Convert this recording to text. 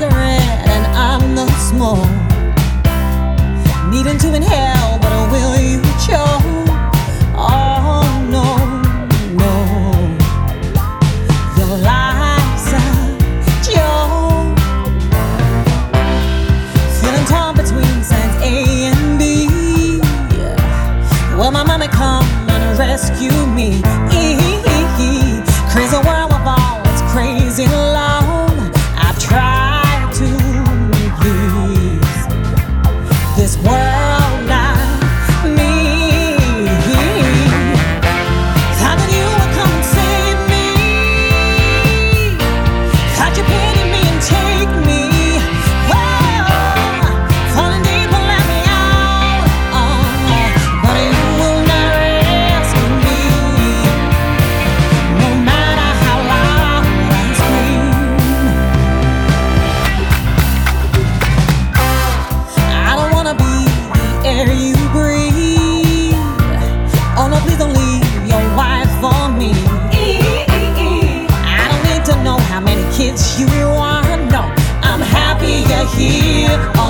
cigarette and I'm the smoke, needing to inhale, but will you choke? Oh no, no, your life's a joke. Feeling torn between signs A and B. Will my mommy come and rescue me? Crazy world of all, it's crazy love. I've tried to please this world, not me. Thought that you would come and save me. Thought you'd pity me and take me. Whoa, falling deep and let me out. But you will not rescue me, no matter how loud I scream. I don't wanna be the air you breathe. Oh no, please don't leave your wife for me. I don't need to know how many kids you want. No, I'm happy you're here.